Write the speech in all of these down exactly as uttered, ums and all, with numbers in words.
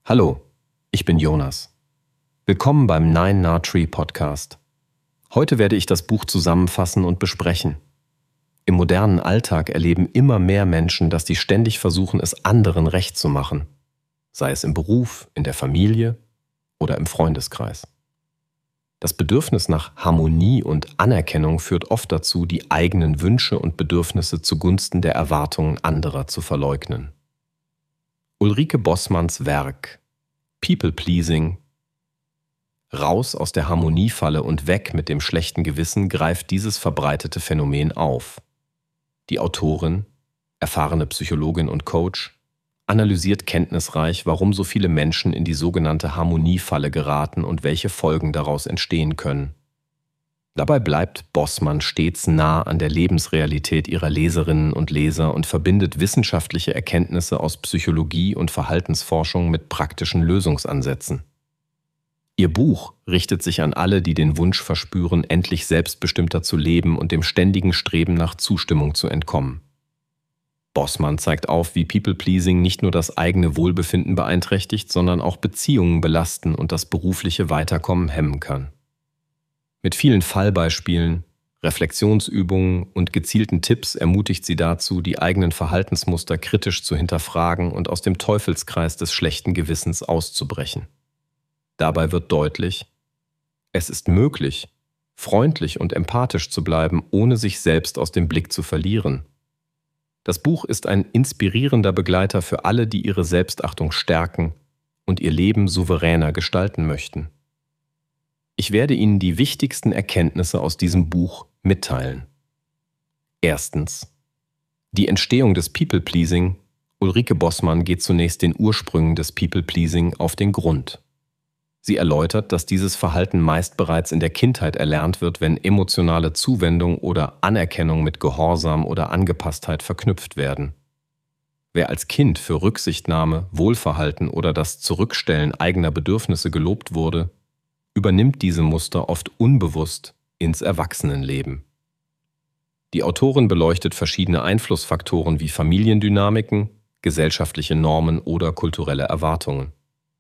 Hallo, ich bin Jonas. Willkommen beim Nine Nah Tree Podcast. Heute werde ich das Buch zusammenfassen und besprechen. Im modernen Alltag erleben immer mehr Menschen, dass sie ständig versuchen, es anderen recht zu machen. Sei es im Beruf, in der Familie oder im Freundeskreis. Das Bedürfnis nach Harmonie und Anerkennung führt oft dazu, die eigenen Wünsche und Bedürfnisse zugunsten der Erwartungen anderer zu verleugnen. Ulrike Bossmanns Werk People Pleasing. Raus aus der Harmoniefalle und weg mit dem schlechten Gewissen greift dieses verbreitete Phänomen auf. Die Autorin, erfahrene Psychologin und Coach, analysiert kenntnisreich, warum so viele Menschen in die sogenannte Harmoniefalle geraten und welche Folgen daraus entstehen können. Dabei bleibt Bossmann stets nah an der Lebensrealität ihrer Leserinnen und Leser und verbindet wissenschaftliche Erkenntnisse aus Psychologie und Verhaltensforschung mit praktischen Lösungsansätzen. Ihr Buch richtet sich an alle, die den Wunsch verspüren, endlich selbstbestimmter zu leben und dem ständigen Streben nach Zustimmung zu entkommen. Bossmann zeigt auf, wie People-Pleasing nicht nur das eigene Wohlbefinden beeinträchtigt, sondern auch Beziehungen belasten und das berufliche Weiterkommen hemmen kann. Mit vielen Fallbeispielen, Reflexionsübungen und gezielten Tipps ermutigt sie dazu, die eigenen Verhaltensmuster kritisch zu hinterfragen und aus dem Teufelskreis des schlechten Gewissens auszubrechen. Dabei wird deutlich, es ist möglich, freundlich und empathisch zu bleiben, ohne sich selbst aus dem Blick zu verlieren. Das Buch ist ein inspirierender Begleiter für alle, die ihre Selbstachtung stärken und ihr Leben souveräner gestalten möchten. Ich werde Ihnen die wichtigsten Erkenntnisse aus diesem Buch mitteilen. Erstens. Die Entstehung des People-Pleasing. Ulrike Bossmann geht zunächst den Ursprüngen des People-Pleasing auf den Grund. Sie erläutert, dass dieses Verhalten meist bereits in der Kindheit erlernt wird, wenn emotionale Zuwendung oder Anerkennung mit Gehorsam oder Angepasstheit verknüpft werden. Wer als Kind für Rücksichtnahme, Wohlverhalten oder das Zurückstellen eigener Bedürfnisse gelobt wurde, übernimmt diese Muster oft unbewusst ins Erwachsenenleben. Die Autorin beleuchtet verschiedene Einflussfaktoren wie Familiendynamiken, gesellschaftliche Normen oder kulturelle Erwartungen.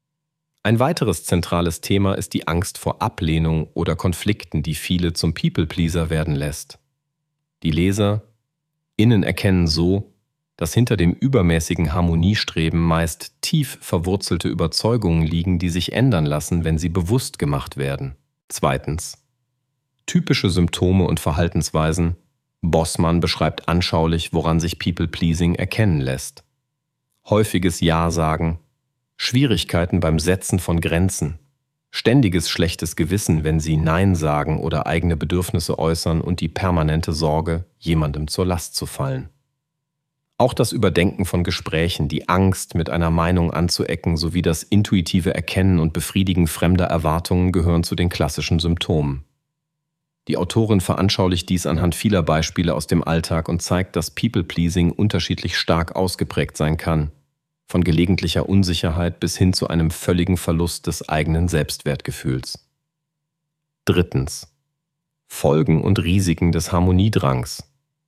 Ein weiteres zentrales Thema ist die Angst vor Ablehnung oder Konflikten, die viele zum People-Pleaser werden lässt. Die LeserInnen erkennen so, dass hinter dem übermäßigen Harmoniestreben meist tief verwurzelte Überzeugungen liegen, die sich ändern lassen, wenn sie bewusst gemacht werden. Zweitens. Typische Symptome und Verhaltensweisen. Bossmann beschreibt anschaulich, woran sich People-Pleasing erkennen lässt. Häufiges Ja-Sagen, Schwierigkeiten beim Setzen von Grenzen, ständiges schlechtes Gewissen, wenn sie Nein sagen oder eigene Bedürfnisse äußern und die permanente Sorge, jemandem zur Last zu fallen. Auch das Überdenken von Gesprächen, die Angst, mit einer Meinung anzuecken, sowie das intuitive Erkennen und Befriedigen fremder Erwartungen gehören zu den klassischen Symptomen. Die Autorin veranschaulicht dies anhand vieler Beispiele aus dem Alltag und zeigt, dass People-Pleasing unterschiedlich stark ausgeprägt sein kann, von gelegentlicher Unsicherheit bis hin zu einem völligen Verlust des eigenen Selbstwertgefühls. Drittens. Folgen und Risiken des Harmoniedrangs.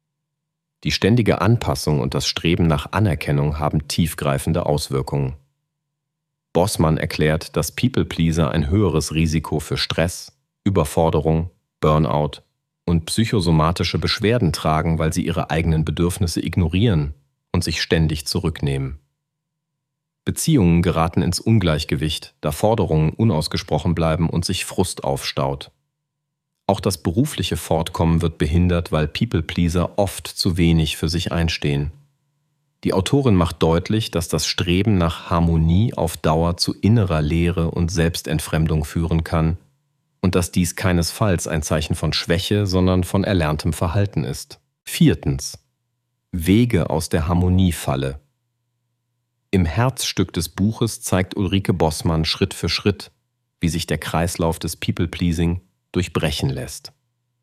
Die ständige Anpassung und das Streben nach Anerkennung haben tiefgreifende Auswirkungen. Bossmann erklärt, dass People-Pleaser ein höheres Risiko für Stress, Überforderung, Burnout und psychosomatische Beschwerden tragen, weil sie ihre eigenen Bedürfnisse ignorieren und sich ständig zurücknehmen. Beziehungen geraten ins Ungleichgewicht, da Forderungen unausgesprochen bleiben und sich Frust aufstaut. Auch das berufliche Fortkommen wird behindert, weil People-Pleaser oft zu wenig für sich einstehen. Die Autorin macht deutlich, dass das Streben nach Harmonie auf Dauer zu innerer Leere und Selbstentfremdung führen kann und dass dies keinesfalls ein Zeichen von Schwäche, sondern von erlerntem Verhalten ist. Viertens. Wege aus der Harmoniefalle. Im Herzstück des Buches zeigt Ulrike Bossmann Schritt für Schritt, wie sich der Kreislauf des People-Pleasing durchbrechen lässt.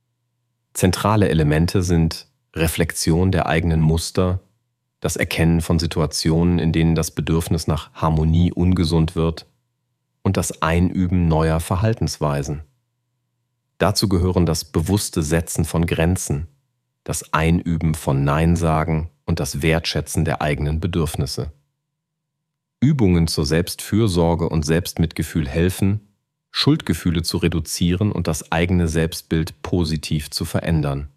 Zentrale Elemente sind Reflexion der eigenen Muster, das Erkennen von Situationen, in denen das Bedürfnis nach Harmonie ungesund wird, und das Einüben neuer Verhaltensweisen. Dazu gehören das bewusste Setzen von Grenzen, das Einüben von Nein sagen und das Wertschätzen der eigenen Bedürfnisse. Übungen zur Selbstfürsorge und Selbstmitgefühl helfen, Schuldgefühle zu reduzieren und das eigene Selbstbild positiv zu verändern.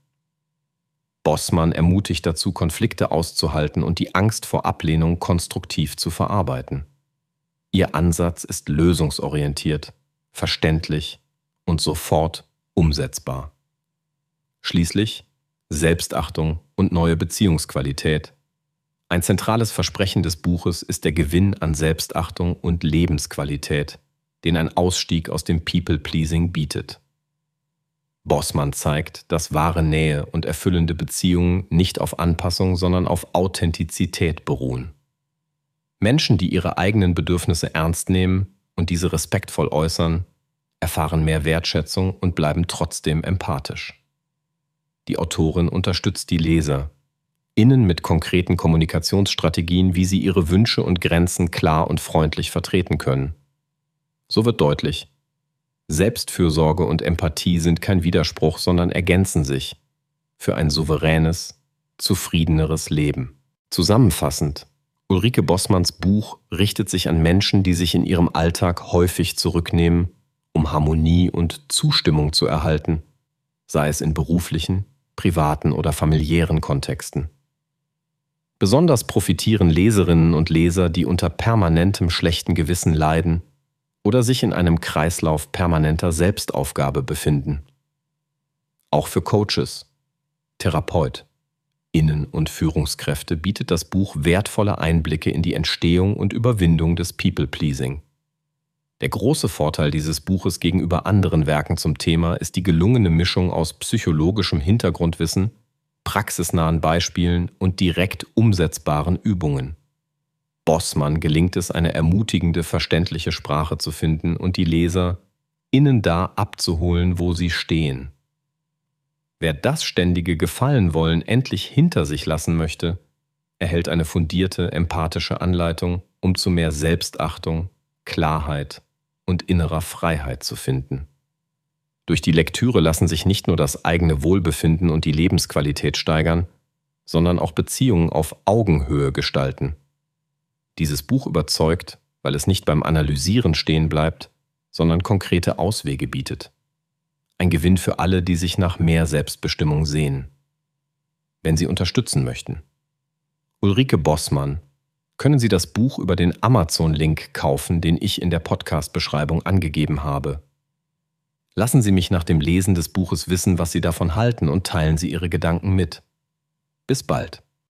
Bossmann ermutigt dazu, Konflikte auszuhalten und die Angst vor Ablehnung konstruktiv zu verarbeiten. Ihr Ansatz ist lösungsorientiert, verständlich und sofort umsetzbar. Schließlich Selbstachtung und neue Beziehungsqualität. Ein zentrales Versprechen des Buches ist der Gewinn an Selbstachtung und Lebensqualität, den ein Ausstieg aus dem People-Pleasing bietet. Bossmann zeigt, dass wahre Nähe und erfüllende Beziehungen nicht auf Anpassung, sondern auf Authentizität beruhen. Menschen, die ihre eigenen Bedürfnisse ernst nehmen und diese respektvoll äußern, erfahren mehr Wertschätzung und bleiben trotzdem empathisch. Die Autorin unterstützt die Leser, innen mit konkreten Kommunikationsstrategien, wie sie ihre Wünsche und Grenzen klar und freundlich vertreten können. So wird deutlich: Selbstfürsorge und Empathie sind kein Widerspruch, sondern ergänzen sich für ein souveränes, zufriedeneres Leben. Zusammenfassend: Ulrike Bossmanns Buch richtet sich an Menschen, die sich in ihrem Alltag häufig zurücknehmen, um Harmonie und Zustimmung zu erhalten, sei es in beruflichen, privaten oder familiären Kontexten. Besonders profitieren Leserinnen und Leser, die unter permanentem schlechten Gewissen leiden oder sich in einem Kreislauf permanenter Selbstaufgabe befinden. Auch für Coaches, Therapeut, Innen- und Führungskräfte bietet das Buch wertvolle Einblicke in die Entstehung und Überwindung des People-Pleasing. Der große Vorteil dieses Buches gegenüber anderen Werken zum Thema ist die gelungene Mischung aus psychologischem Hintergrundwissen, praxisnahen Beispielen und direkt umsetzbaren Übungen. Bossmann gelingt es, eine ermutigende, verständliche Sprache zu finden und die Leser innen da abzuholen, wo sie stehen. Wer das ständige Gefallenwollen endlich hinter sich lassen möchte, erhält eine fundierte, empathische Anleitung, um zu mehr Selbstachtung, Klarheit und innerer Freiheit zu finden. Durch die Lektüre lassen sich nicht nur das eigene Wohlbefinden und die Lebensqualität steigern, sondern auch Beziehungen auf Augenhöhe gestalten. Dieses Buch überzeugt, weil es nicht beim Analysieren stehen bleibt, sondern konkrete Auswege bietet. Ein Gewinn für alle, die sich nach mehr Selbstbestimmung sehnen. Wenn Sie unterstützen möchten: Ulrike Bossmann, können Sie das Buch über den Amazon-Link kaufen, den ich in der Podcast-Beschreibung angegeben habe. Lassen Sie mich nach dem Lesen des Buches wissen, was Sie davon halten, und teilen Sie Ihre Gedanken mit. Bis bald.